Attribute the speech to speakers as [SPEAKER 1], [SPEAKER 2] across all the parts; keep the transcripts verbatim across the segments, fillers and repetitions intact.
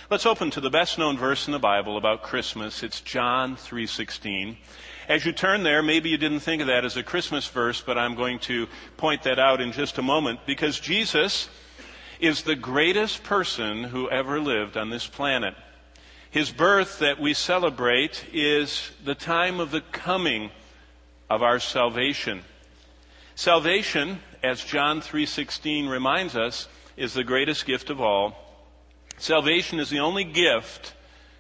[SPEAKER 1] Let's open to the best known verse in the Bible about Christmas. It's John three sixteen. As you turn there, maybe you didn't think of that as a Christmas verse, but I'm going to point that out in just a moment, because Jesus is the greatest person who ever lived on this planet. His birth that we celebrate is the time of the coming of our salvation. Salvation, as John three sixteen reminds us, is the greatest gift of all. Salvation is the only gift,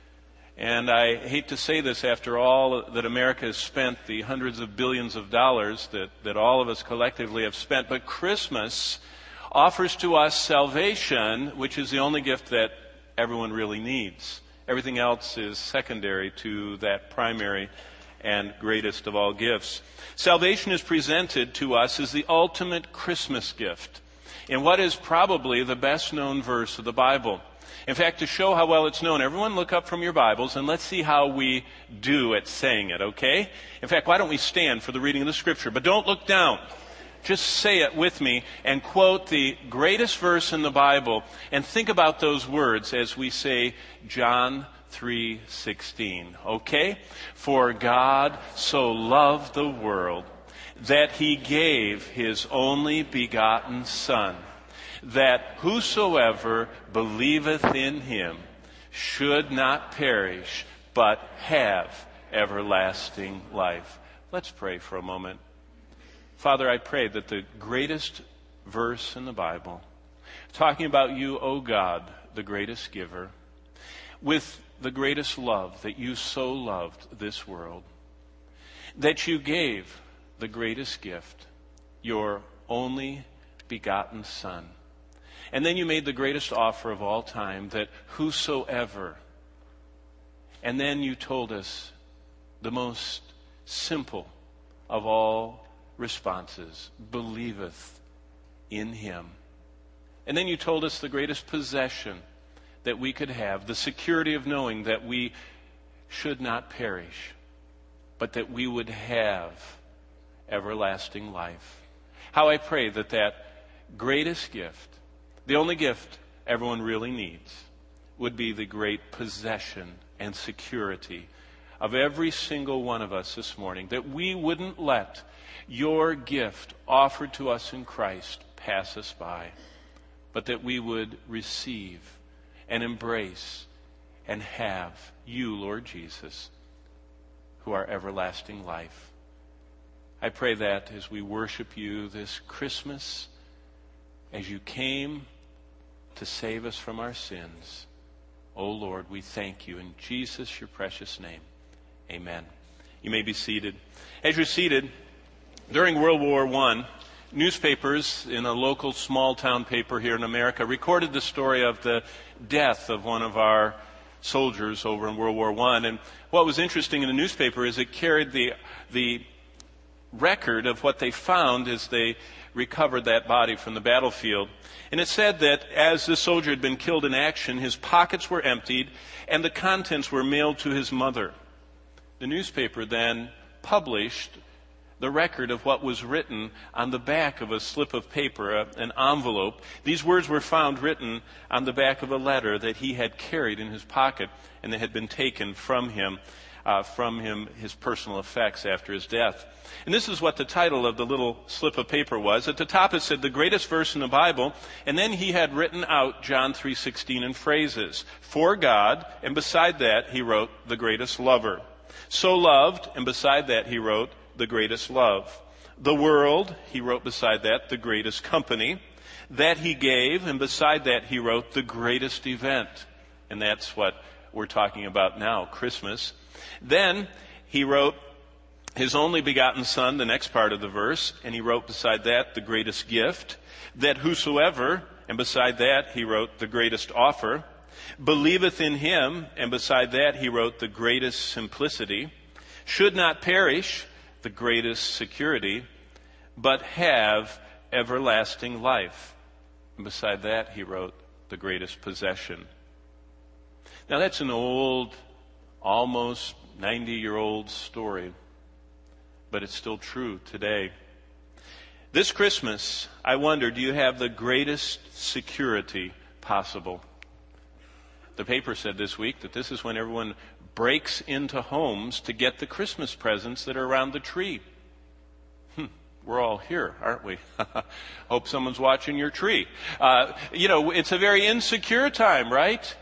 [SPEAKER 1] and I hate to say this after all that America has spent, the hundreds of billions of dollars that, that all of us collectively have spent, but Christmas offers to us salvation, which is the only gift that everyone really needs. Everything else is secondary to that primary and greatest of all gifts. Salvation is presented to us as the ultimate Christmas gift in what is probably the best known verse of the Bible. In fact, to show how well it's known, everyone look up from your Bibles and let's see how we do at saying it, okay? In fact, why don't we stand for the reading of the Scripture? But don't look down. Just say it with me and quote the greatest verse in the Bible and think about those words as we say John three sixteen, okay? For God so loved the world that he gave his only begotten Son, that whosoever believeth in him should not perish, but have everlasting life. Let's pray for a moment. Father, I pray that the greatest verse in the Bible, talking about you, O God, the greatest giver, with the greatest love, that you so loved this world, that you gave the greatest gift, your only begotten Son. And then you made the greatest offer of all time, that whosoever, and then you told us the most simple of all responses, believeth in him. And then you told us the greatest possession that we could have, the security of knowing that we should not perish, but that we would have everlasting life. How I pray that that greatest gift, the only gift everyone really needs, would be the great possession and security of every single one of us this morning, that we wouldn't let your gift offered to us in Christ pass us by, but that we would receive and embrace and have you, Lord Jesus, who are everlasting life. I pray that as we worship you this Christmas, as you came to save us from our sins, oh Lord, we thank you in Jesus, your precious name. Amen. You may be seated. As you're seated, during World War One, newspapers in a local small town paper here in America recorded the story of the death of one of our soldiers over in World War One. And what was interesting in the newspaper is it carried the the record of what they found as they recovered that body from the battlefield. And it said that as the soldier had been killed in action, his pockets were emptied and the contents were mailed to his mother. The newspaper then published the record of what was written on the back of a slip of paper, an envelope. These words were found written on the back of a letter that he had carried in his pocket, and that had been taken from him, uh, from him, his personal effects after his death. And this is what the title of the little slip of paper was. At the top it said, the greatest verse in the Bible, and then he had written out John three sixteen in phrases. For God, and beside that he wrote, the greatest lover. So loved, and beside that he wrote, the greatest love. The world, he wrote beside that, the greatest company. That he gave, and beside that he wrote, the greatest event. And that's what we're talking about now, Christmas. Then he wrote his only begotten Son, the next part of the verse, and he wrote beside that, the greatest gift. That whosoever, and beside that he wrote, the greatest offer. Believeth in him, and beside that he wrote, the greatest simplicity. Should not perish, the greatest security, but have everlasting life. And beside that, he wrote, the greatest possession. Now that's an old, almost ninety-year-old story, but it's still true today. This Christmas, I wonder, do you have the greatest security possible? The paper said this week that this is when everyone breaks into homes to get the Christmas presents that are around the tree. Hmm. We're all here, aren't we? Hope someone's watching your tree. Uh, you know, it's a very insecure time, right?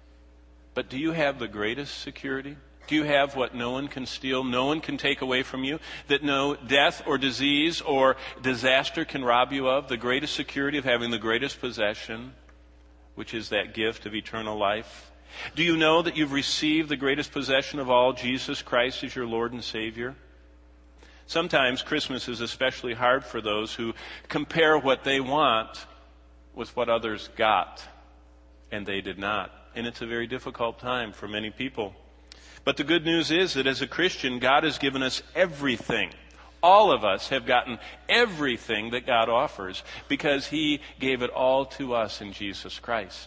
[SPEAKER 1] But do you have the greatest security? Do you have what no one can steal, no one can take away from you, that no death or disease or disaster can rob you of? The greatest security of having the greatest possession, which is that gift of eternal life? Do you know that you've received the greatest possession of all, Jesus Christ as your Lord and Savior? Sometimes Christmas is especially hard for those who compare what they want with what others got, and they did not. And it's a very difficult time for many people. But the good news is that as a Christian, God has given us everything. All of us have gotten everything that God offers because He gave it all to us in Jesus Christ.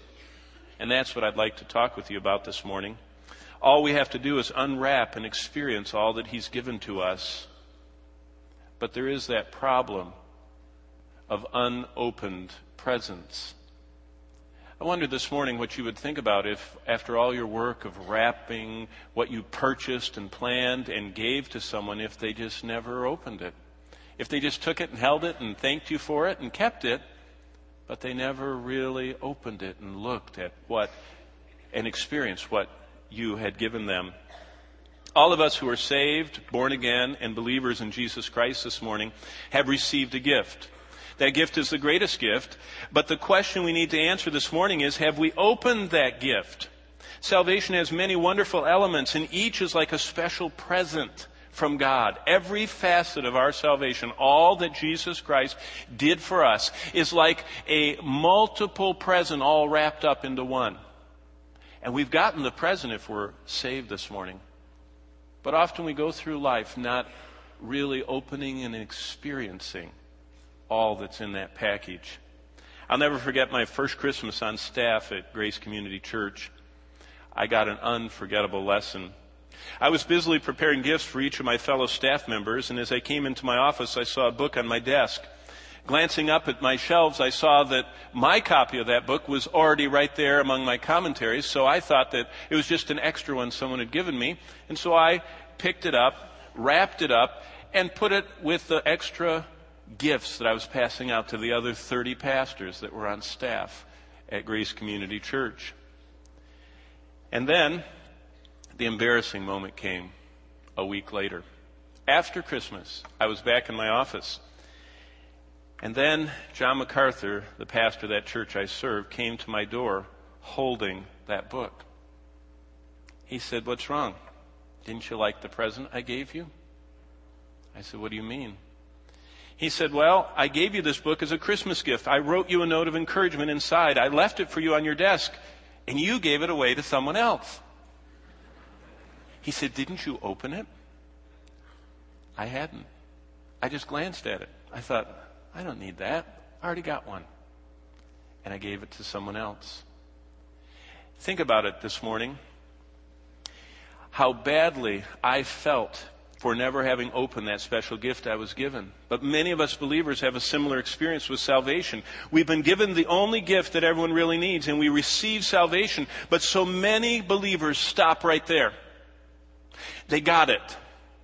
[SPEAKER 1] And that's what I'd like to talk with you about this morning. All we have to do is unwrap and experience all that He's given to us. But there is that problem of unopened presents. I wondered this morning what you would think about if, after all your work of wrapping what you purchased and planned and gave to someone, if they just never opened it. If they just took it and held it and thanked you for it and kept it, but they never really opened it and looked at what and experienced what you had given them. All of us who are saved, born again, and believers in Jesus Christ this morning have received a gift. That gift is the greatest gift, but the question we need to answer this morning is, have we opened that gift? Salvation has many wonderful elements, and each is like a special present from God. Every facet of our salvation, all that Jesus Christ did for us, is like a multiple present all wrapped up into one. And we've gotten the present if we're saved this morning. But often we go through life not really opening and experiencing all that's in that package. I'll never forget my first Christmas on staff at Grace Community Church. I got an unforgettable lesson. I was busily preparing gifts for each of my fellow staff members, and as I came into my office, I saw a book on my desk. Glancing up at my shelves, I saw that my copy of that book was already right there among my commentaries, so I thought that it was just an extra one someone had given me. And so I picked it up, wrapped it up, and put it with the extra gifts that I was passing out to the other thirty pastors that were on staff at Grace Community Church. And then the embarrassing moment came a week later. After Christmas, I was back in my office. And then John MacArthur, the pastor of that church I served, came to my door holding that book. He said, "What's wrong? Didn't you like the present I gave you?" I said, "What do you mean?" He said, "Well, I gave you this book as a Christmas gift. I wrote you a note of encouragement inside. I left it for you on your desk, and you gave it away to someone else." He said, "Didn't you open it?" I hadn't. I just glanced at it. I thought, I don't need that. I already got one. And I gave it to someone else. Think about it this morning. How badly I felt for never having opened that special gift I was given. But many of us believers have a similar experience with salvation. We've been given the only gift that everyone really needs, and we receive salvation. But so many believers stop right there. They got it.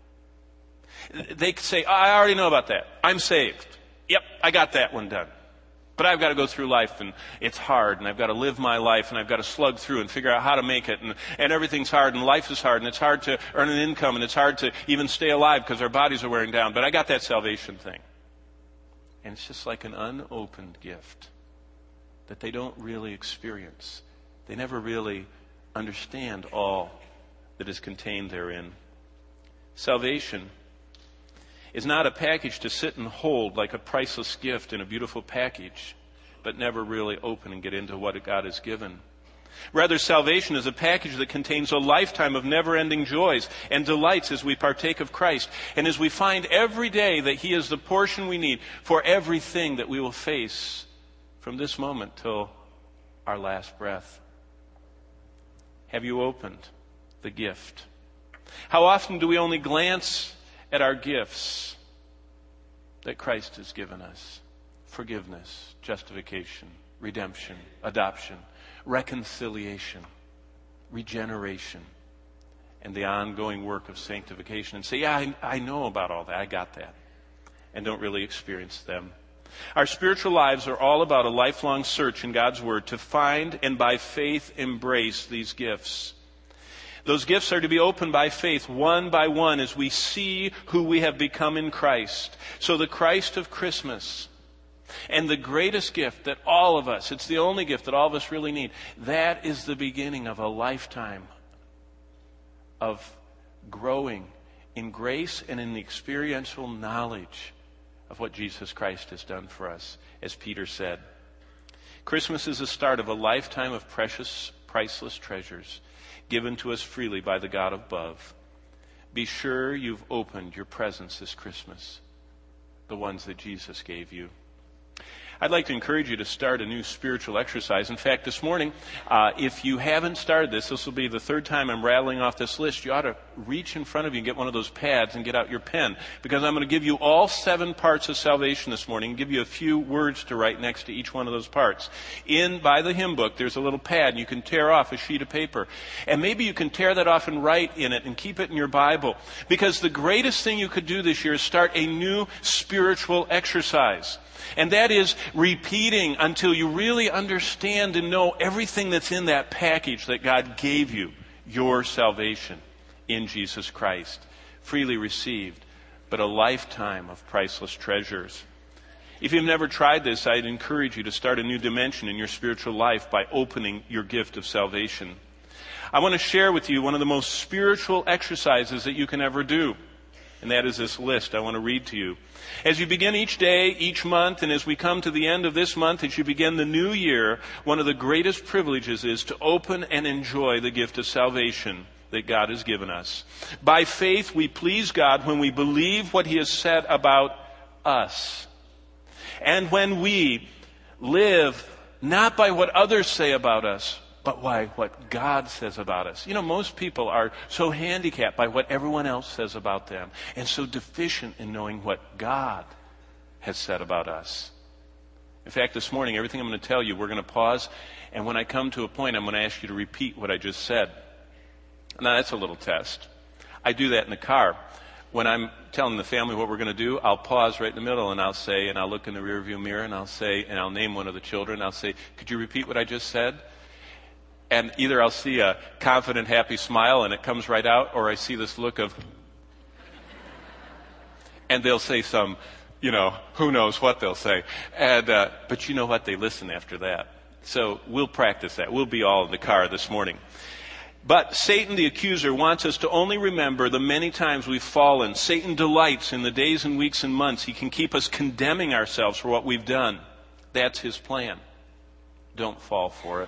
[SPEAKER 1] They say, I already know about that. I'm saved. Yep, I got that one done. But I've got to go through life, and it's hard, and I've got to live my life, and I've got to slug through and figure out how to make it, and, and everything's hard, and life is hard, and it's hard to earn an income, and it's hard to even stay alive because our bodies are wearing down. But I got that salvation thing. And it's just like an unopened gift that they don't really experience. They never really understand all that is contained therein. Salvation is not a package to sit and hold like a priceless gift in a beautiful package, but never really open and get into what God has given. Rather, salvation is a package that contains a lifetime of never-ending joys and delights as we partake of Christ, and as we find every day that He is the portion we need for everything that we will face from this moment till our last breath. Have you opened the gift? How often do we only glance at our gifts that Christ has given us? Forgiveness, justification, redemption, adoption. reconciliation, regeneration, and the ongoing work of sanctification, and say, yeah, I, I know about all that, I got that, and don't really experience them. Our spiritual lives are all about a lifelong search in God's Word to find and by faith embrace these gifts. Those gifts are to be opened by faith, one by one, as we see who we have become in Christ. So the Christ of Christmas, and the greatest gift that all of us, it's the only gift that all of us really need, that is the beginning of a lifetime of growing in grace and in the experiential knowledge of what Jesus Christ has done for us, as Peter said. Christmas is the start of a lifetime of precious, priceless treasures given to us freely by the God above. Be sure you've opened your presents this Christmas, the ones that Jesus gave you. I'd like to encourage you to start a new spiritual exercise. In fact, this morning, uh, if you haven't started this, this will be the third time I'm rattling off this list. You ought to reach in front of you and get one of those pads and get out your pen, because I'm going to give you all seven parts of salvation this morning and give you a few words to write next to each one of those parts. In, by the hymn book, there's a little pad, and you can tear off a sheet of paper. And maybe you can tear that off and write in it and keep it in your Bible, because the greatest thing you could do this year is start a new spiritual exercise. And that is repeating until you really understand and know everything that's in that package that God gave you, your salvation in Jesus Christ, freely received, but a lifetime of priceless treasures. If you've never tried this, I'd encourage you to start a new dimension in your spiritual life by opening your gift of salvation. I want to share with you one of the most spiritual exercises that you can ever do. And that is this list I want to read to you. As you begin each day, each month, and as we come to the end of this month, as you begin the new year, one of the greatest privileges is to open and enjoy the gift of salvation that God has given us. By faith, we please God when we believe what He has said about us. And when we live not by what others say about us, but by what God says about us. You know, most people are so handicapped by what everyone else says about them, and so deficient in knowing what God has said about us. In fact, this morning, everything I'm going to tell you, we're going to pause, and when I come to a point, I'm going to ask you to repeat what I just said. Now, that's a little test. I do that in the car. When I'm telling the family what we're going to do, I'll pause right in the middle, and I'll say, and I'll look in the rearview mirror, and I'll say, and I'll name one of the children, I'll say, could you repeat what I just said? And either I'll see a confident, happy smile and it comes right out, or I see this look of, and they'll say some, you know, who knows what they'll say. And uh, but you know what? They listen after that. So we'll practice that. We'll be all in the car this morning. But Satan, the accuser, wants us to only remember the many times we've fallen. Satan delights in the days and weeks and months he can keep us condemning ourselves for what we've done. That's his plan. Don't fall for it.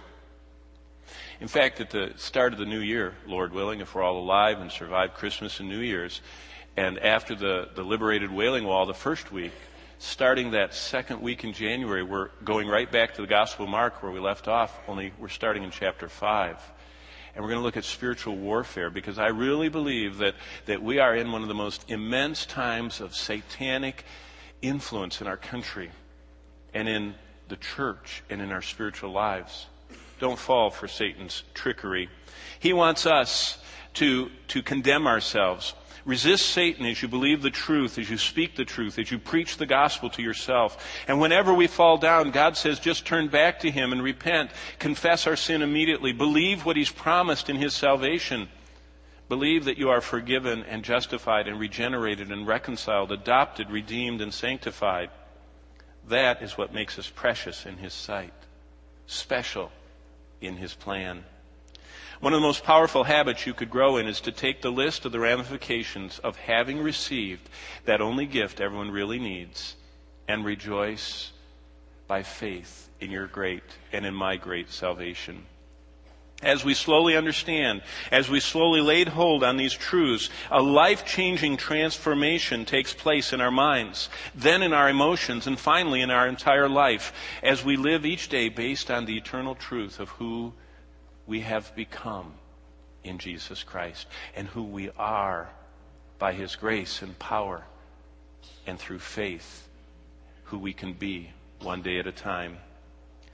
[SPEAKER 1] In fact, at the start of the new year, Lord willing, if we're all alive and survive Christmas and New Year's, and after the, the liberated Wailing Wall the first week, starting that second week in January, we're going right back to the Gospel of Mark where we left off, only we're starting in chapter five. And we're going to look at spiritual warfare, because I really believe that, that we are in one of the most immense times of satanic influence in our country and in the church and in our spiritual lives. Don't fall for Satan's trickery. He wants us to, to condemn ourselves. Resist Satan as you believe the truth, as you speak the truth, as you preach the gospel to yourself. And whenever we fall down, God says just turn back to Him and repent. Confess our sin immediately. Believe what He's promised in His salvation. Believe that you are forgiven and justified and regenerated and reconciled, adopted, redeemed, and sanctified. That is what makes us precious in His sight. Special in His plan. One of the most powerful habits you could grow in is to take the list of the ramifications of having received that only gift everyone really needs and rejoice by faith in your great and in my great salvation. As we slowly understand, as we slowly laid hold on these truths, a life-changing transformation takes place in our minds, then in our emotions, and finally in our entire life, as we live each day based on the eternal truth of who we have become in Jesus Christ and who we are by His grace and power and through faith, who we can be one day at a time.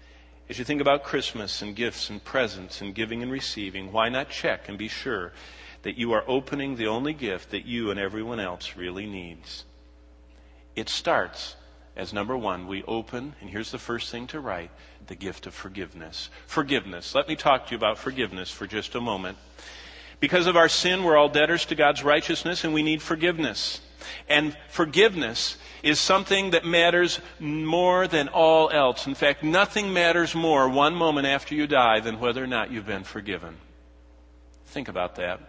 [SPEAKER 1] As you think about Christmas and gifts and presents and giving and receiving, why not check and be sure that you are opening the only gift that you and everyone else really needs? It starts as number one, we open, and here's the first thing to write, the gift of forgiveness. Forgiveness. Let me talk to you about forgiveness for just a moment. Because of our sin, we're all debtors to God's righteousness, and we need forgiveness. And forgiveness is something that matters more than all else. In fact, nothing matters more one moment after you die than whether or not you've been forgiven. Think about that.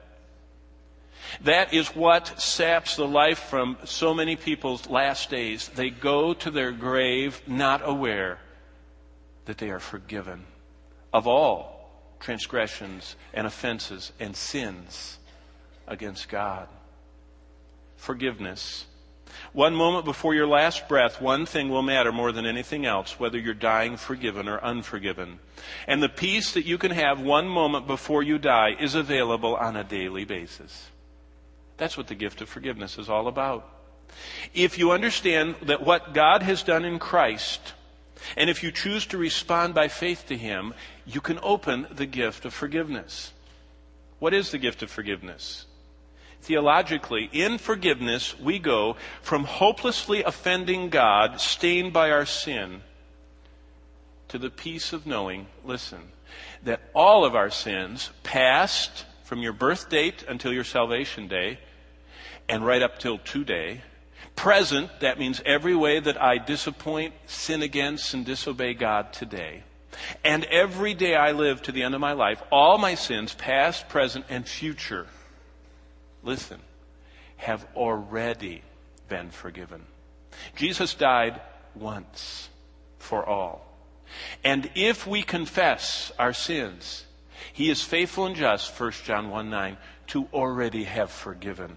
[SPEAKER 1] That is what saps the life from so many people's last days. They go to their grave not aware that they are forgiven of all transgressions and offenses and sins against God. Forgiveness. One moment before your last breath, one thing will matter more than anything else, whether you're dying forgiven or unforgiven. And the peace that you can have one moment before you die is available on a daily basis. That's what the gift of forgiveness is all about. If you understand that what God has done in Christ, and if you choose to respond by faith to Him, you can open the gift of forgiveness. What is the gift of forgiveness? Theologically, in forgiveness, we go from hopelessly offending God, stained by our sin, to the peace of knowing, listen, that all of our sins, past, from your birth date until your salvation day, and right up till today, present, that means every way that I disappoint, sin against, and disobey God today, and every day I live to the end of my life, all my sins, past, present, and future, listen, have already been forgiven. Jesus died once for all. And if we confess our sins, He is faithful and just, First John one nine, to already have forgiven.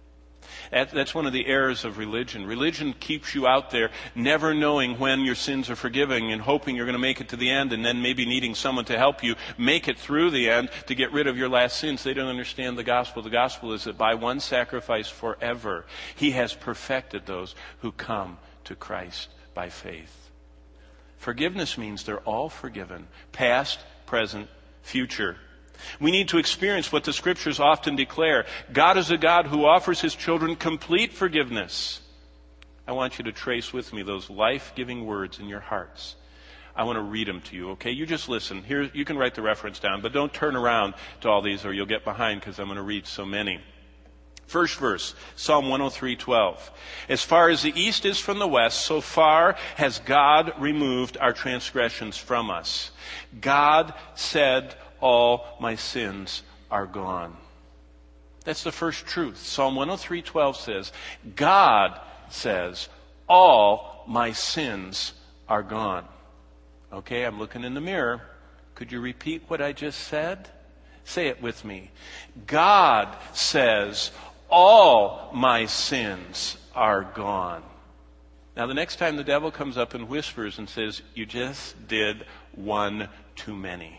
[SPEAKER 1] That, that's one of the errors of religion. Religion keeps you out there never knowing when your sins are forgiven and hoping you're going to make it to the end and then maybe needing someone to help you make it through the end to get rid of your last sins. They don't understand the gospel. The gospel is that by one sacrifice forever, He has perfected those who come to Christ by faith. Forgiveness means they're all forgiven, past, present, future. We need to experience what the Scriptures often declare. God is a God who offers His children complete forgiveness. I want you to trace with me those life-giving words in your hearts. I want to read them to you, okay? You just listen. Here, you can write the reference down, but don't turn around to all these or you'll get behind because I'm going to read so many. First verse, Psalm one oh three twelve. As far as the east is from the west, so far has God removed our transgressions from us. God said, all my sins are gone. That's the first truth. Psalm one oh three twelve says, God says, all my sins are gone. Okay, I'm looking in the mirror. Could you repeat what I just said? Say it with me. God says, all my sins are gone. Now, the next time the devil comes up and whispers and says, you just did one too many,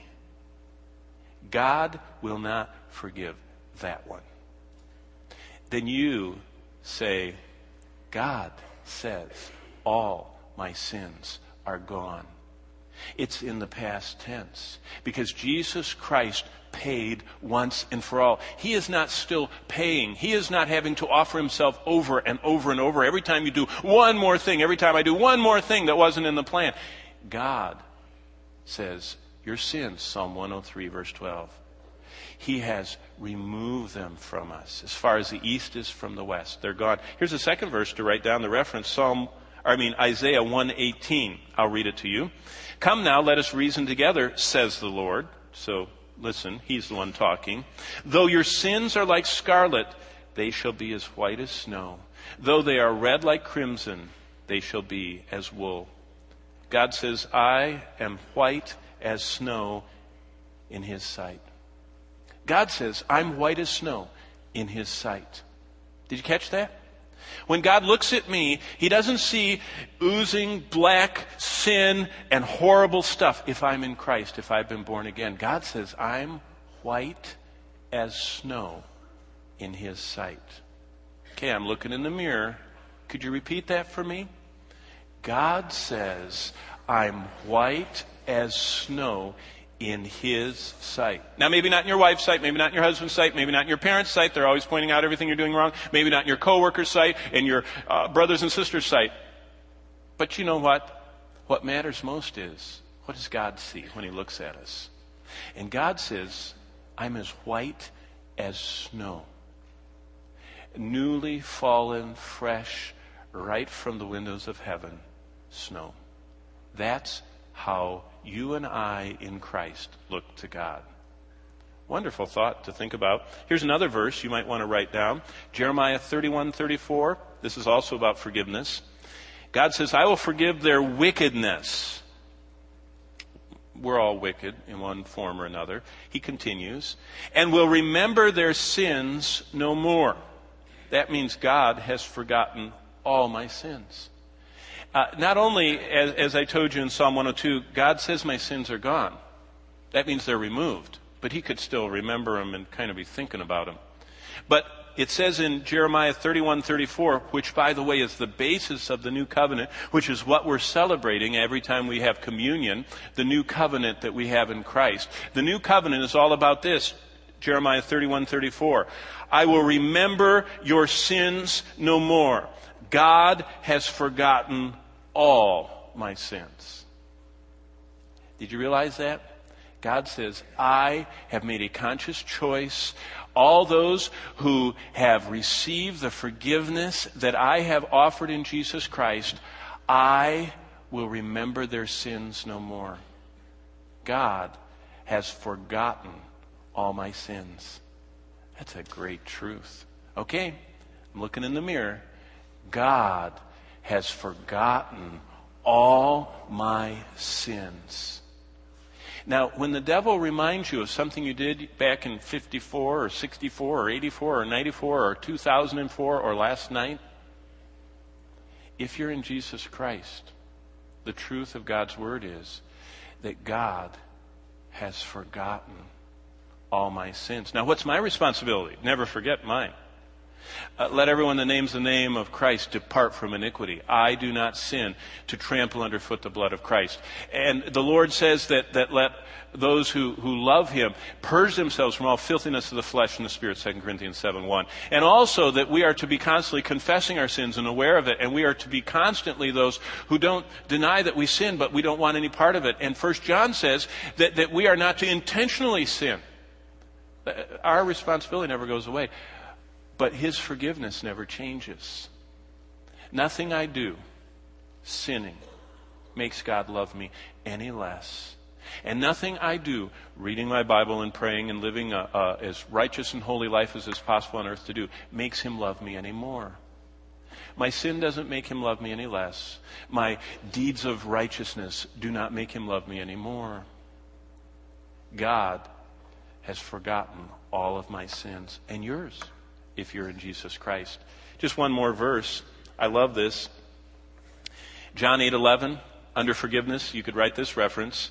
[SPEAKER 1] God will not forgive that one. Then you say, God says, all my sins are gone. It's in the past tense because Jesus Christ paid once and for all. He is not still paying. He is not having to offer Himself over and over and over. Every time you do one more thing, every time I do one more thing that wasn't in the plan. God says, your sins, Psalm one oh three, verse twelve. He has removed them from us. As far as the east is from the west, they're gone. Here's a second verse to write down the reference. Psalm, I mean Isaiah one eighteen. I'll read it to you. Come now, let us reason together, says the Lord. So listen, He's the one talking. Though your sins are like scarlet, they shall be as white as snow. Though they are red like crimson, they shall be as wool. God says, I am white as snow in His sight. God says, I'm white as snow in His sight. Did you catch that? When God looks at me, He doesn't see oozing black sin and horrible stuff if I'm in Christ, if I've been born again. God says, I'm white as snow in His sight. Okay, I'm looking in the mirror. Could you repeat that for me? God says, I'm white as snow in His sight. Now, maybe not in your wife's sight, maybe not in your husband's sight, maybe not in your parents' sight. They're always pointing out everything you're doing wrong. Maybe not in your coworker's sight, in your uh, brothers and sisters' sight. But you know what? What matters most is, what does God see when He looks at us? And God says, I'm as white as snow. Newly fallen, fresh, right from the windows of heaven, snow. That's how you and I in Christ look to God. Wonderful thought to think about. Here's another verse you might want to write down. Jeremiah thirty-one thirty-four. This is also about forgiveness. God says, I will forgive their wickedness. We're all wicked in one form or another. He continues, and will remember their sins no more. That means God has forgotten all my sins. Uh, not only, as, as I told you in Psalm one oh two, God says my sins are gone. That means they're removed. But He could still remember them and kind of be thinking about them. But it says in Jeremiah thirty-one thirty-four, which, by the way, is the basis of the new covenant, which is what we're celebrating every time we have communion, the new covenant that we have in Christ. The new covenant is all about this. Jeremiah thirty-one thirty-four. I will remember your sins no more. God has forgotten all my sins. Did you realize that? God says, I have made a conscious choice. All those who have received the forgiveness that I have offered in Jesus Christ, I will remember their sins no more. God has forgotten all my sins. That's a great truth. Okay, I'm looking in the mirror. God has forgotten all my sins. Now, when the devil reminds you of something you did back in fifty-four or sixty-four or eighty-four or ninety-four or two thousand four or last night, if you're in Jesus Christ, the truth of God's Word is that God has forgotten all my sins. Now, what's my responsibility? Never forget mine. Uh, let everyone that names the name of Christ depart from iniquity. I do not sin to trample underfoot the blood of Christ. And the Lord says that, that let those who, who love Him purge themselves from all filthiness of the flesh and the spirit, Second Corinthians seven one. And also that we are to be constantly confessing our sins and aware of it. And we are to be constantly those who don't deny that we sin, but we don't want any part of it. And First John says that, that we are not to intentionally sin. Our responsibility never goes away. But His forgiveness never changes. Nothing I do, sinning, makes God love me any less. And nothing I do, reading my Bible and praying and living a, a, as righteous and holy life as is possible on earth to do, makes Him love me any more. My sin doesn't make Him love me any less. My deeds of righteousness do not make Him love me any more. God has forgotten all of my sins and yours, if you're in Jesus Christ. Just one more verse. I love this. John eight eleven, under forgiveness, you could write this reference.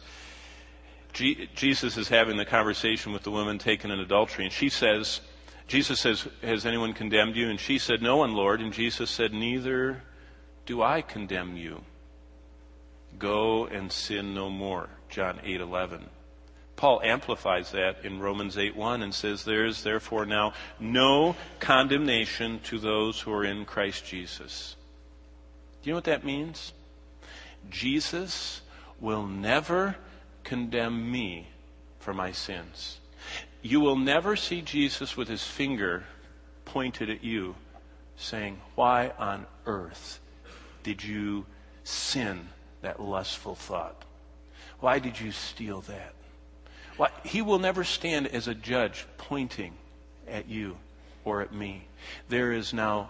[SPEAKER 1] G- Jesus is having the conversation with the woman taken in adultery, and she says, Jesus says, has anyone condemned you? And she said, no one, Lord. And Jesus said, neither do I condemn you. Go and sin no more. John eight eleven. Paul amplifies that in Romans eight one and says, there is therefore now no condemnation to those who are in Christ Jesus. Do you know what that means? Jesus will never condemn me for my sins. You will never see Jesus with His finger pointed at you saying, why on earth did you sin that lustful thought? Why did you steal that? Why, He will never stand as a judge pointing at you or at me. There is now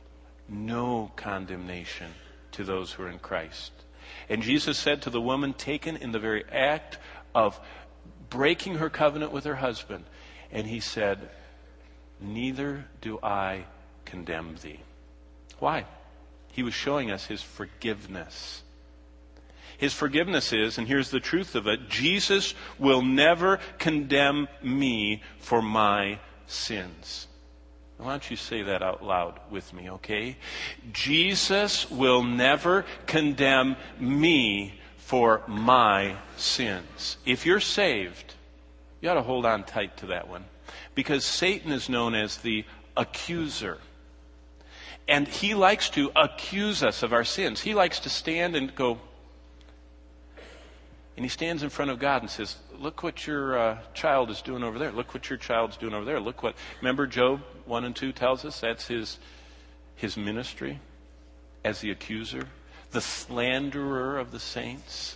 [SPEAKER 1] no condemnation to those who are in Christ. And Jesus said to the woman taken in the very act of breaking her covenant with her husband, and He said, neither do I condemn thee. Why? He was showing us His forgiveness. His forgiveness is, and here's the truth of it, Jesus will never condemn me for my sins. Why don't you say that out loud with me, okay? Jesus will never condemn me for my sins. If you're saved, you ought to hold on tight to that one. Because Satan is known as the accuser. And he likes to accuse us of our sins. He likes to stand and go, and he stands in front of God and says, look what your uh, child is doing over there. Look what your child's doing over there. Look what, remember Job one and two tells us that's his, his ministry as the accuser, the slanderer of the saints.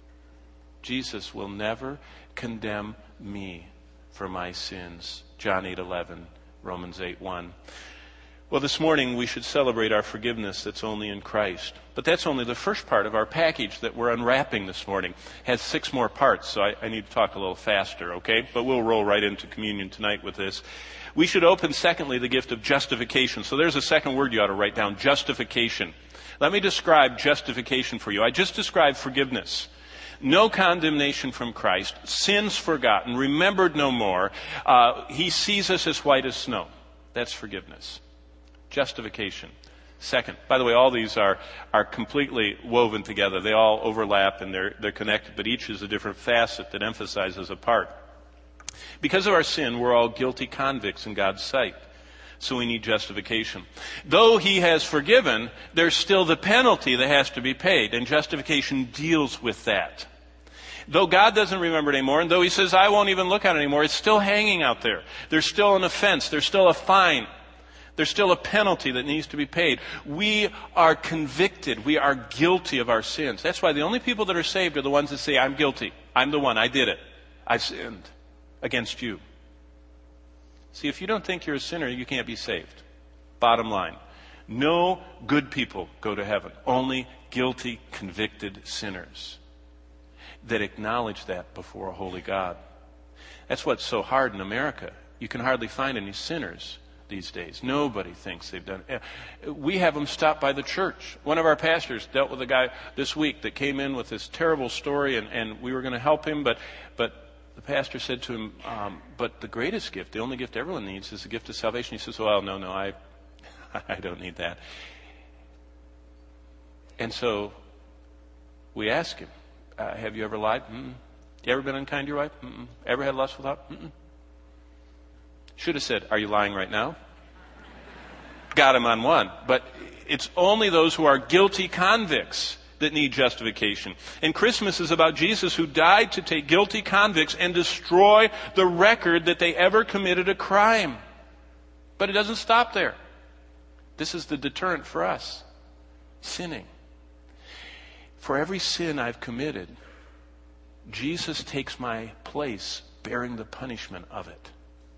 [SPEAKER 1] Jesus will never condemn me for my sins. John eight eleven, Romans eight one. Well, this morning we should celebrate our forgiveness that's only in Christ. But that's only the first part of our package that we're unwrapping this morning. It has six more parts, so I, I need to talk a little faster, okay? But we'll roll right into communion tonight with this. We should open, secondly, the gift of justification. So there's a second word you ought to write down, justification. Let me describe justification for you. I just described forgiveness. No condemnation from Christ, sins forgotten, remembered no more. Uh, he sees us as white as snow. That's forgiveness. Justification. Second, by the way, all these are, are completely woven together. They all overlap and they're, they're connected, but each is a different facet that emphasizes a part. Because of our sin, we're all guilty convicts in God's sight. So we need justification. Though he has forgiven, there's still the penalty that has to be paid, and justification deals with that. Though God doesn't remember it anymore, and though he says, I won't even look at it anymore, it's still hanging out there. There's still an offense. There's still a fine. There's still a penalty that needs to be paid. We are convicted. We are guilty of our sins. That's why the only people that are saved are the ones that say, I'm guilty. I'm the one. I did it. I sinned against you. See, if you don't think you're a sinner, you can't be saved. Bottom line. No good people go to heaven. Only guilty, convicted sinners that acknowledge that before a holy God. That's what's so hard in America. You can hardly find any sinners these days. Nobody thinks they've done it. We have them stopped by the church. One of our pastors dealt with a guy this week that came in with this terrible story, and, and we were going to help him, but but the pastor said to him, um, but the greatest gift, the only gift everyone needs, is the gift of salvation. He says, well, no, no, I, I don't need that. And so we ask him, uh, have you ever lied? Mm-mm. You ever been unkind to your wife? Mm-mm. Ever had lustful thought? Mm-mm. Should have said, are you lying right now? Got him on one. But it's only those who are guilty convicts that need justification. And Christmas is about Jesus, who died to take guilty convicts and destroy the record that they ever committed a crime. But it doesn't stop there. This is the deterrent for us. Sinning. For every sin I've committed, Jesus takes my place, bearing the punishment of it.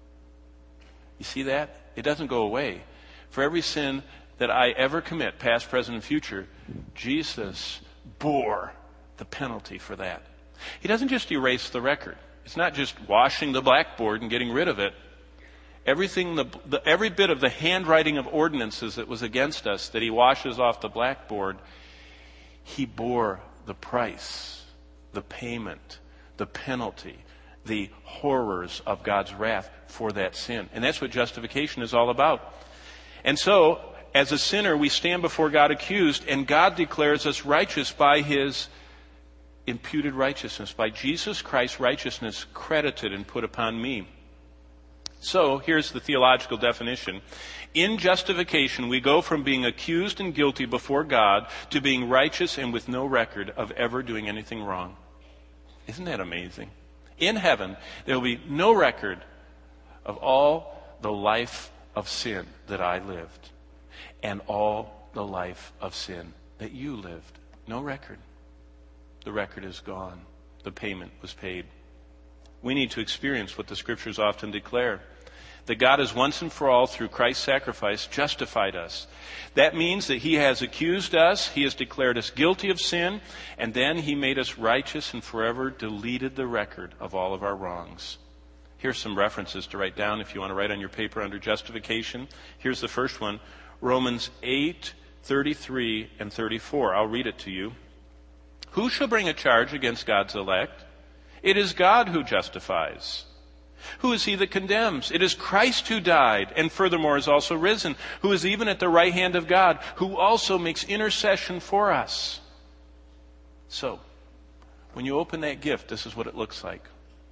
[SPEAKER 1] You see that? It doesn't go away. For every sin that I ever commit, past, present, and future, Jesus bore the penalty for that. He doesn't just erase the record. It's not just washing the blackboard and getting rid of it. Everything, the, the, every bit of the handwriting of ordinances that was against us that he washes off the blackboard, he bore the price, the payment, the penalty, the horrors of God's wrath for that sin. And that's what justification is all about. And so, as a sinner, we stand before God accused, and God declares us righteous by his imputed righteousness, by Jesus Christ's righteousness credited and put upon me. So, here's the theological definition. In justification, we go from being accused and guilty before God to being righteous and with no record of ever doing anything wrong. Isn't that amazing? In heaven, there will be no record of all the life of sin that I lived and all the life of sin that you lived. No record. The record is gone. The payment was paid. We need to experience what the Scriptures often declare, that God has once and for all, through Christ's sacrifice, justified us. That means that he has accused us, he has declared us guilty of sin, and then he made us righteous and forever deleted the record of all of our wrongs. Here's some references to write down if you want to write on your paper under justification. Here's the first one, Romans eight, thirty-three and thirty-four. I'll read it to you. Who shall bring a charge against God's elect? It is God who justifies. Who is he that condemns? It is Christ who died, and furthermore is also risen, who is even at the right hand of God, who also makes intercession for us. So, When you open that gift, this is what it looks like.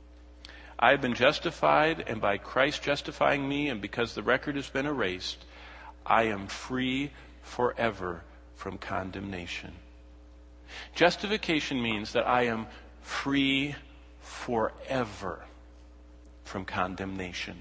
[SPEAKER 1] I have been justified, and by Christ justifying me, and because the record has been erased, I am free forever from condemnation. Justification means that I am free forever from condemnation.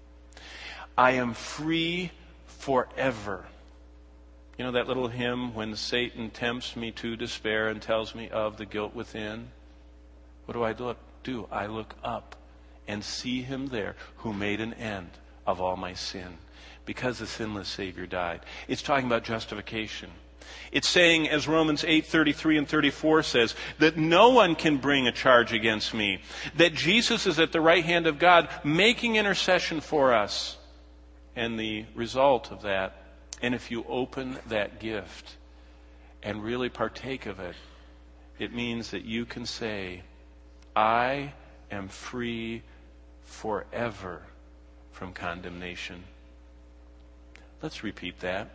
[SPEAKER 1] I am free forever. You know that little hymn, when Satan tempts me to despair and tells me of the guilt within? What do I look, do? I look up and see him there who made an end of all my sin because the sinless Savior died. It's talking about justification. It's saying, as Romans eight thirty-three and thirty-four says, that no one can bring a charge against me, that Jesus is at the right hand of God making intercession for us. And the result of that, and if you open that gift and really partake of it, it means that you can say, I am free forever from condemnation. Let's repeat that.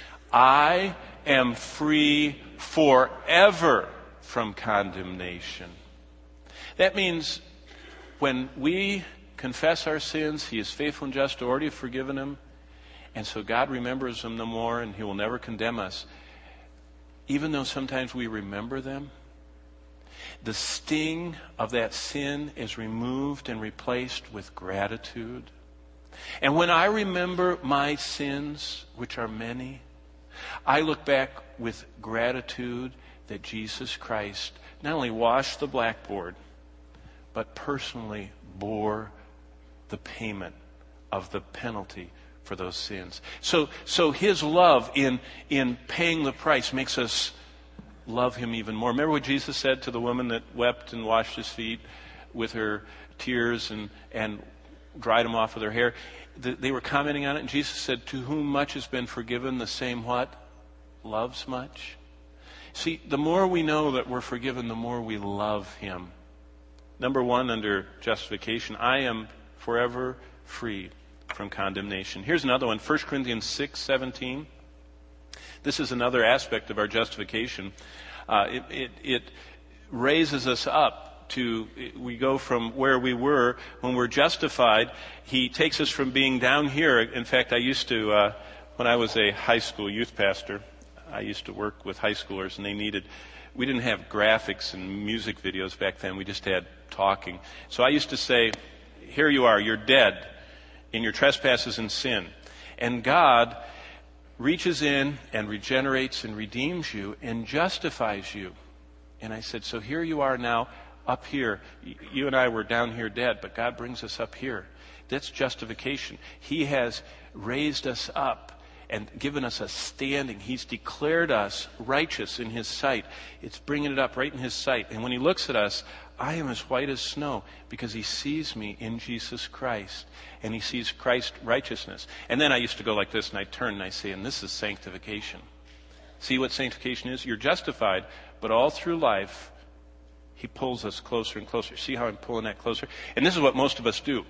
[SPEAKER 1] I am free forever from condemnation. That means when we confess our sins, He is faithful and just to already have forgiven them. And so God remembers them no more, and He will never condemn us. Even though sometimes we remember them, the sting of that sin is removed and replaced with gratitude. And when I remember my sins, which are many, I look back with gratitude that Jesus Christ not only washed the blackboard, but personally bore the payment of the penalty for those sins. So, so His love in, in paying the price makes us love Him even more. Remember what Jesus said to the woman that wept and washed His feet with her tears and, and dried them off with her hair? They were commenting on it, and Jesus said, to whom much has been forgiven, the same what? Loves much. See, the more we know that we're forgiven, the more we love Him. Number one, under justification, I am forever free from condemnation. Here's another one, First Corinthians six seventeen. This is another aspect of our justification. Uh, it, it, it raises us up to, we go from where we were when we're justified. He takes us from being down here. In fact, I used to, uh, when I was a high school youth pastor, I used to work with high schoolers, and they needed, we didn't have graphics and music videos back then. We just had talking. So I used to say, here you are, you're dead in your trespasses and sin. And God reaches in and regenerates and redeems you and justifies you. And I said, so here you are now up here. You and I were down here dead, but God brings us up here. That's justification. He has raised us up and given us a standing. He's declared us righteous in His sight. It's bringing it up right in His sight. And when He looks at us, I am as white as snow because He sees me in Jesus Christ. And He sees Christ's righteousness. And then I used to go like this, and I turn and I say, and this is sanctification. See what sanctification is? You're justified, but all through life, He pulls us closer and closer. See how I'm pulling that closer? And this is what most of us do.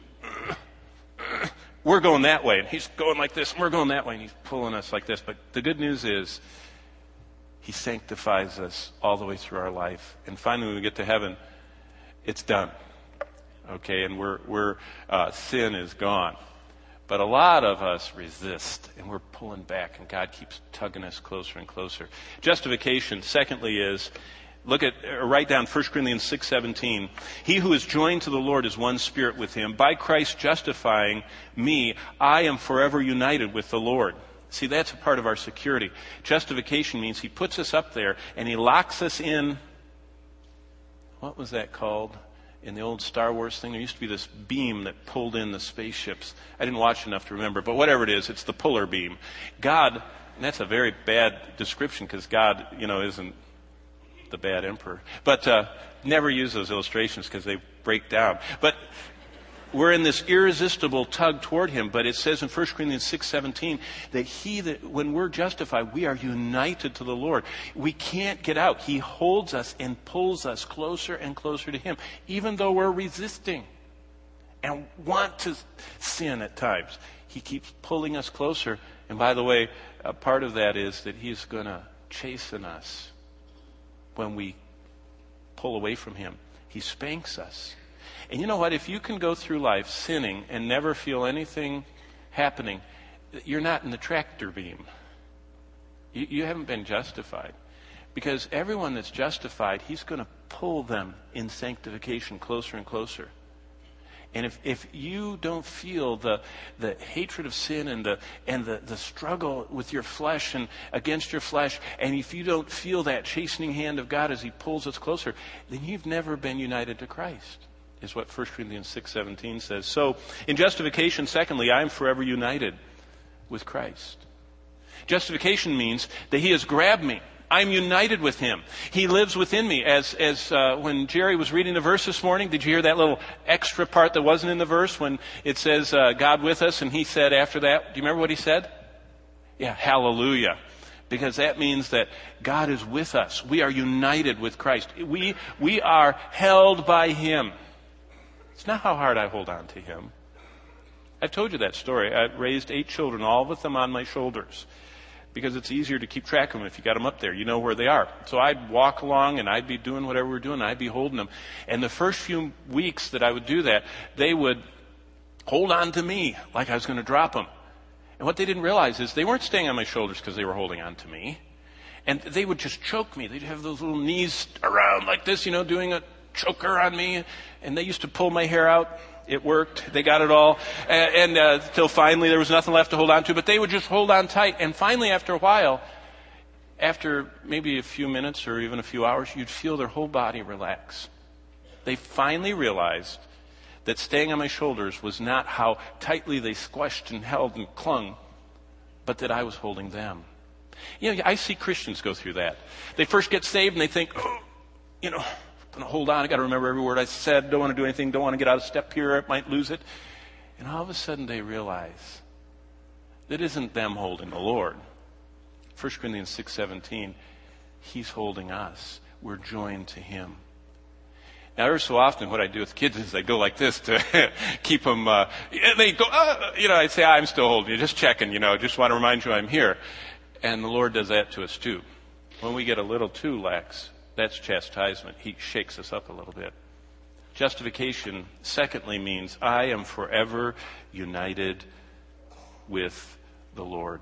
[SPEAKER 1] We're going that way, and He's going like this, and we're going that way, and He's pulling us like this. But the good news is, He sanctifies us all the way through our life. And finally, when we get to heaven, it's done. Okay, and we're, we're uh, sin is gone. But a lot of us resist, and we're pulling back, and God keeps tugging us closer and closer. Justification, secondly, is, look at, or write down First Corinthians six seventeen. He who is joined to the Lord is one spirit with Him. By Christ justifying me, I am forever united with the Lord. See, that's a part of our security. Justification means He puts us up there and He locks us in. What was that called? In the old Star Wars thing, there used to be this beam that pulled in the spaceships. I didn't watch enough to remember, but whatever it is, it's the puller beam. God, and that's a very bad description because God, you know, isn't the bad emperor. But uh, never use those illustrations because they break down. But we're in this irresistible tug toward Him. But it says in First Corinthians six seventeen that He, that when we're justified, we are united to the Lord. We can't get out. He holds us and pulls us closer and closer to Him, even though we're resisting and want to sin at times. He keeps pulling us closer. And by the way, a part of that is that He's going to chasten us when we pull away from him. He spanks us. And you know what? If you can go through life sinning and never feel anything happening, you're not in the tractor beam. You, you haven't been justified. Because everyone that's justified, he's going to pull them in sanctification closer and closer. And if, if you don't feel the the hatred of sin and the and the, the struggle with your flesh and against your flesh, and if you don't feel that chastening hand of God as he pulls us closer, then you've never been united to Christ, is what First Corinthians six seventeen says. So in justification, secondly, I am forever united with Christ. Justification means that he has grabbed me. I'm united with him. He lives within me. As as uh, when Jerry was reading the verse this morning, did you hear that little extra part that wasn't in the verse when it says uh, God with us? And he said after that, do you remember what he said? Yeah, hallelujah. Because that means that God is with us. We are united with Christ. We we are held by him. It's not how hard I hold on to him. I've told you that story. I raised eight children, all with them on my shoulders, because it's easier to keep track of them if you got them up there. You know where they are. So I'd walk along and I'd be doing whatever we were doing. I'd be holding them. And the first few weeks that I would do that, they would hold on to me like I was going to drop them. And what they didn't realize is they weren't staying on my shoulders because they were holding on to me. And they would just choke me. They'd have those little knees around like this, you know, doing a choker on me. And they used to pull my hair out. It worked. They got it all. And, and uh, till finally there was nothing left to hold on to. But they would just hold on tight. And finally, after a while, after maybe a few minutes or even a few hours, you'd feel their whole body relax. They finally realized that staying on my shoulders was not how tightly they squashed and held and clung, but that I was holding them. You know, I see Christians go through that. They first get saved and they think, oh, you know, I'm going to hold on. I got to remember every word I said. Don't want to do anything. Don't want to get out of step here. I might lose it. And all of a sudden they realize that isn't them holding the Lord. First Corinthians six seventeen, he's holding us. We're joined to him. Now, every so often, what I do with kids is I go like this to keep them. Uh, they go, uh, you know, I say, I'm still holding you, just checking. You know, just want to remind you I'm here. And the Lord does that to us too. When we get a little too lax, that's chastisement. He shakes us up a little bit. Justification, secondly, means I am forever united with the Lord.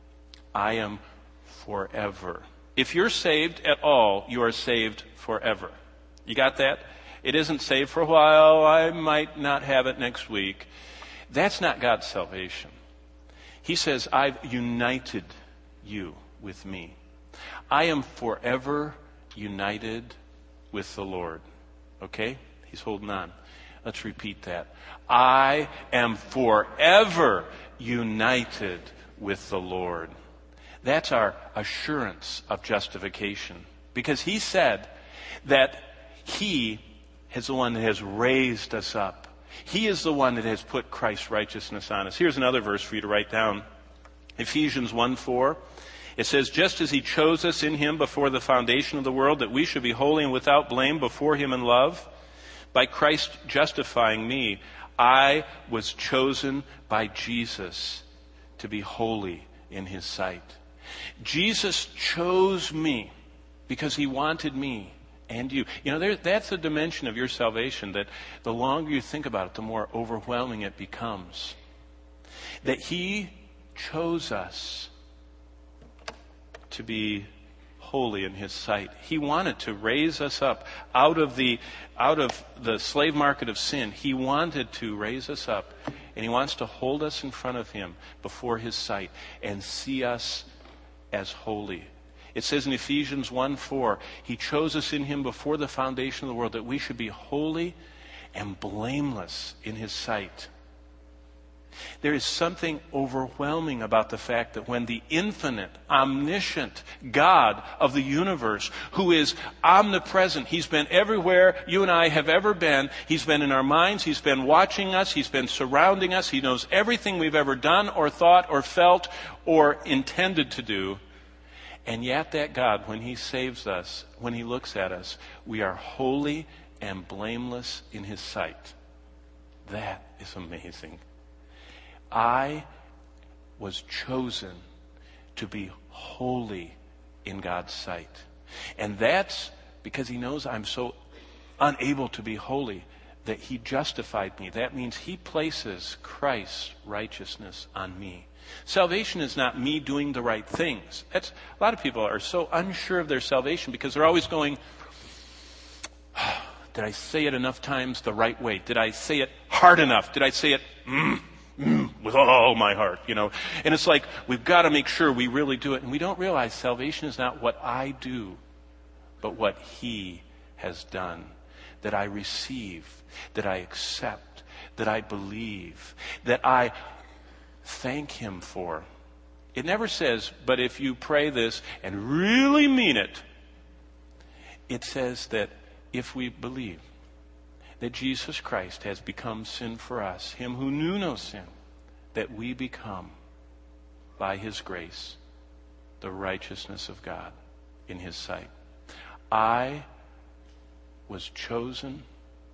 [SPEAKER 1] I am forever. If you're saved at all, you are saved forever. You got that? It isn't saved for a while. I might not have it next week. That's not God's salvation. He says, I've united you with me. I am forever united with the Lord. Okay? He's holding on. Let's repeat that. I am forever united with the Lord. That's our assurance of justification. Because he said that he is the one that has raised us up. He is the one that has put Christ's righteousness on us. Here's another verse for you to write down. Ephesians one four. It says, just as he chose us in him before the foundation of the world, that we should be holy and without blame before him in love, by Christ justifying me, I was chosen by Jesus to be holy in his sight. Jesus chose me because he wanted me and you. You know, there, that's a dimension of your salvation that the longer you think about it, the more overwhelming it becomes. That he chose us to be holy in his sight. He wanted to raise us up out of the out of the slave market of sin. He wanted to raise us up, and he wants to hold us in front of him before his sight and see us as holy. It says in Ephesians one four, he chose us in him before the foundation of the world that we should be holy and blameless in his sight. There is something overwhelming about the fact that when the infinite, omniscient God of the universe, who is omnipresent, he's been everywhere you and I have ever been. He's been in our minds. He's been watching us. He's been surrounding us. He knows everything we've ever done or thought or felt or intended to do. And yet that God, when he saves us, when he looks at us, we are holy and blameless in his sight. That is amazing. I was chosen to be holy in God's sight. And that's because he knows I'm so unable to be holy, that he justified me. That means he places Christ's righteousness on me. Salvation is not me doing the right things. That's, a lot of people are so unsure of their salvation because they're always going, oh, did I say it enough times the right way? Did I say it hard enough? Did I say it mm, mm, with all my heart? You know, and it's like we've got to make sure we really do it. And we don't realize salvation is not what I do, but what he has done. That I receive, that I accept, that I believe, that I thank him for. It never says, but if you pray this and really mean it, it says that if we believe that Jesus Christ has become sin for us, him who knew no sin, that we become, by his grace, the righteousness of God in his sight. I was chosen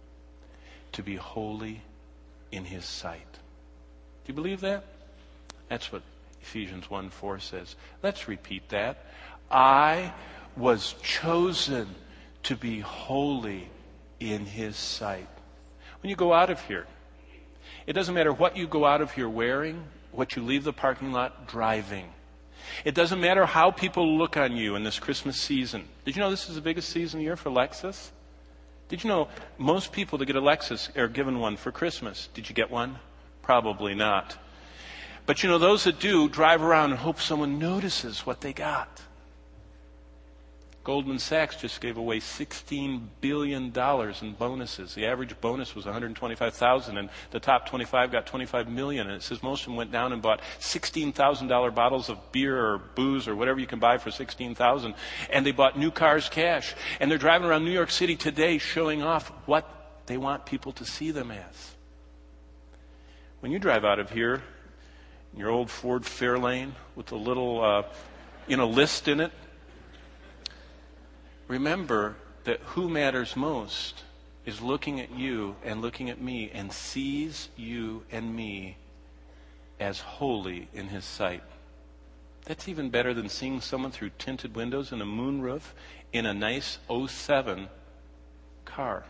[SPEAKER 1] to be holy in his sight. Do you believe that? That's what Ephesians one four says. Let's repeat that. I was chosen to be holy in his sight. When you go out of here, it doesn't matter what you go out of here wearing, what you leave the parking lot driving. It doesn't matter how people look on you in this Christmas season. Did you know this is the biggest season of the year for Lexus? Did you know most people that get a Lexus are given one for Christmas? Did you get one? Probably not. But you know, those that do drive around and hope someone notices what they got. Goldman Sachs just gave away sixteen billion dollars in bonuses. The average bonus was one hundred twenty-five thousand dollars, and the top twenty-five got twenty-five million dollars. And it says most of them went down and bought sixteen thousand dollars bottles of beer or booze or whatever you can buy for sixteen thousand dollars. And they bought new cars cash. And they're driving around New York City today showing off what they want people to see them as. When you drive out of here, in your old Ford Fairlane with a little, uh, you know, list in it, remember that who matters most is looking at you and looking at me and sees you and me as holy in his sight. That's even better than seeing someone through tinted windows and a moonroof in a nice oh seven car.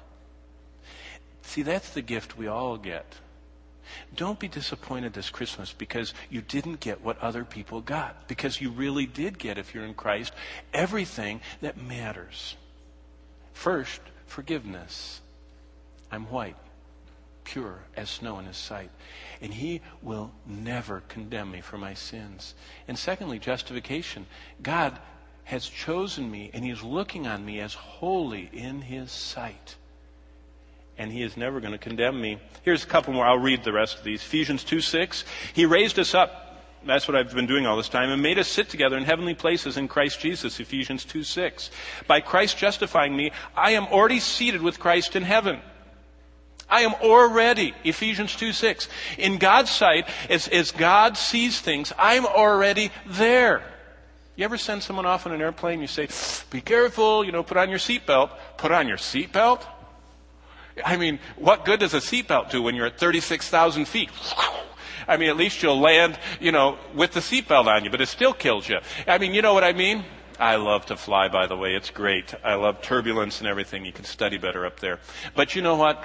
[SPEAKER 1] See, that's the gift we all get. Don't be disappointed this Christmas because you didn't get what other people got. Because you really did get, if you're in Christ, everything that matters. First, forgiveness. I'm white, pure as snow in his sight. And he will never condemn me for my sins. And secondly, justification. God has chosen me and he is looking on me as holy in his sight. And he is never going to condemn me. Here's a couple more. I'll read the rest of these. Ephesians two six. He raised us up. That's what I've been doing all this time. And made us sit together in heavenly places in Christ Jesus. Ephesians two six. By Christ justifying me, I am already seated with Christ in heaven. I am already, Ephesians two six. In God's sight, as, as God sees things, I'm already there. You ever send someone off on an airplane, you say, be careful, you know, put on your seatbelt. Put on your seatbelt? I mean, what good does a seatbelt do when you're at thirty-six thousand feet? I mean, at least you'll land, you know, with the seatbelt on you, but it still kills you. I mean, you know what I mean? I love to fly, by the way. It's great. I love turbulence and everything. You can study better up there. But you know what?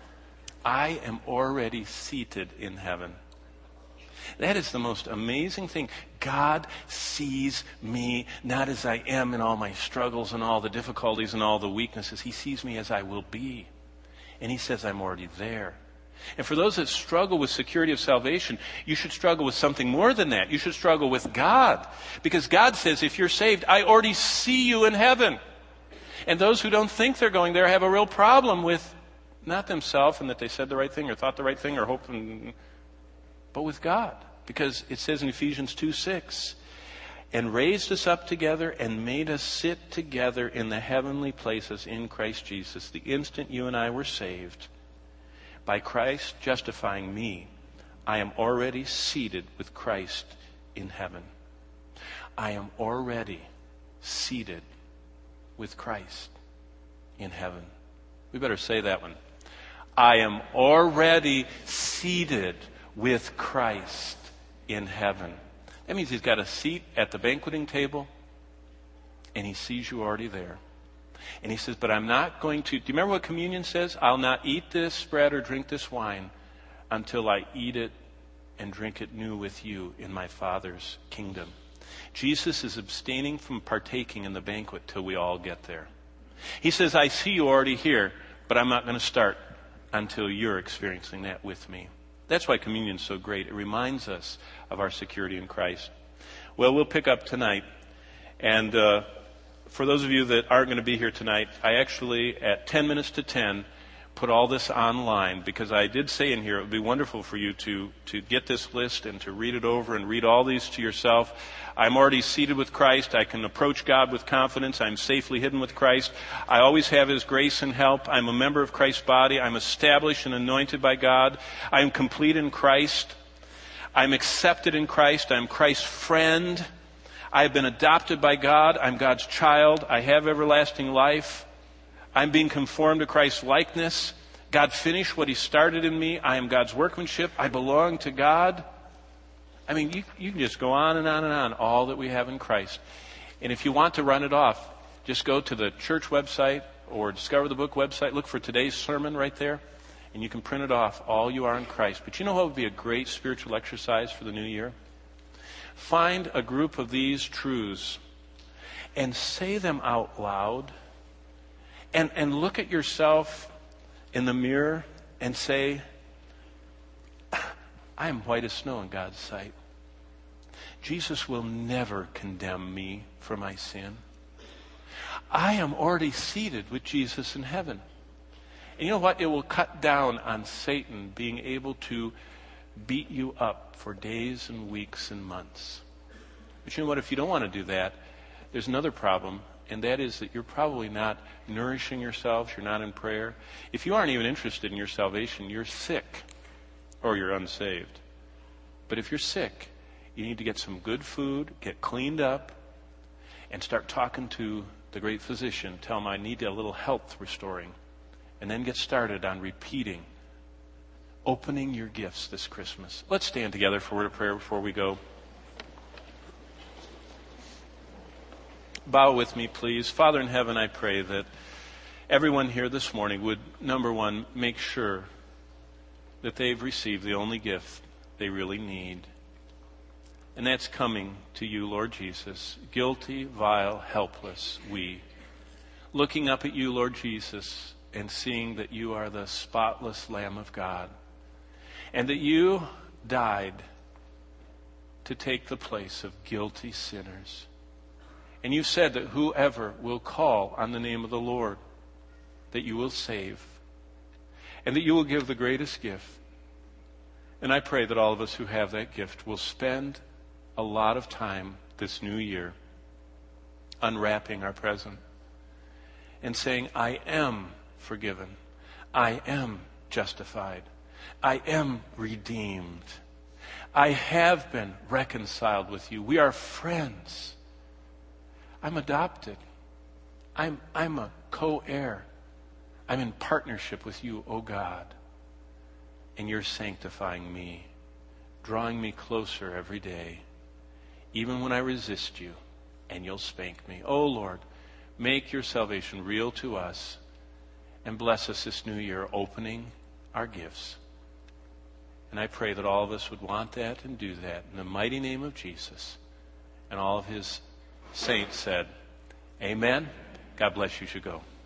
[SPEAKER 1] I am already seated in heaven. That is the most amazing thing. God sees me not as I am in all my struggles and all the difficulties and all the weaknesses. He sees me as I will be. And he says, I'm already there. And for those that struggle with security of salvation, you should struggle with something more than that. You should struggle with God. Because God says, if you're saved, I already see you in heaven. And those who don't think they're going there have a real problem with not themselves and that they said the right thing or thought the right thing or hoped, and, but with God. Because it says in Ephesians two six, and raised us up together and made us sit together in the heavenly places in Christ Jesus. The instant you and I were saved, by Christ justifying me, I am already seated with Christ in heaven. I am already seated with Christ in heaven. We better say that one. I am already seated with Christ in heaven. That means he's got a seat at the banqueting table, and he sees you already there. And he says, but I'm not going to, do you remember what communion says? I'll not eat this bread or drink this wine until I eat it and drink it new with you in my Father's kingdom. Jesus is abstaining from partaking in the banquet till we all get there. He says, I see you already here, but I'm not going to start until you're experiencing that with me. That's why communion is so great. It reminds us of our security in Christ. Well, we'll pick up tonight. And uh, for those of you that aren't going to be here tonight, I actually, at ten minutes to ten, put all this online, because I did say in here it would be wonderful for you to, to get this list and to read it over and read all these to yourself. I'm already seated with Christ. I can approach God with confidence. I'm safely hidden with Christ. I always have His grace and help. I'm a member of Christ's body. I'm established and anointed by God. I'm complete in Christ. I'm accepted in Christ. I'm Christ's friend. I've been adopted by God. I'm God's child. I have everlasting life. I'm being conformed to Christ's likeness. God finished what He started in me. I am God's workmanship. I belong to God. I mean, you, you can just go on and on and on, all that we have in Christ. And if you want to run it off, just go to the church website or Discover the Book website. Look for today's sermon right there, and you can print it off, all you are in Christ. But you know what would be a great spiritual exercise for the new year? Find a group of these truths and say them out loud. And, and look at yourself in the mirror and say, I am white as snow in God's sight. Jesus will never condemn me for my sin. I am already seated with Jesus in heaven. And you know what? It will cut down on Satan being able to beat you up for days and weeks and months. But you know what? If you don't want to do that, there's another problem. And that is that you're probably not nourishing yourselves. You're not in prayer. If you aren't even interested in your salvation, you're sick or you're unsaved. But if you're sick, you need to get some good food, get cleaned up, and start talking to the great physician. Tell him I need a little health restoring. And then get started on repeating, opening your gifts this Christmas. Let's stand together for a word of prayer before we go. Bow with me, please. Father in heaven, I pray that everyone here this morning would, number one, make sure that they've received the only gift they really need. And that's coming to you, Lord Jesus. Guilty, vile, helpless, we. Looking up at you, Lord Jesus, and seeing that you are the spotless Lamb of God. And that you died to take the place of guilty sinners. And you said that whoever will call on the name of the Lord, that you will save, and that you will give the greatest gift. And I pray that all of us who have that gift will spend a lot of time this new year unwrapping our present and saying, I am forgiven. I am justified. I am redeemed. I have been reconciled with you. We are friends. I'm adopted. I'm, I'm a co-heir. I'm in partnership with you, O God. And you're sanctifying me, drawing me closer every day, even when I resist you, and you'll spank me. Oh, Lord, make your salvation real to us, and bless us this new year, opening our gifts. And I pray that all of us would want that and do that in the mighty name of Jesus. And all of his saints said, Amen. God bless you. You should go.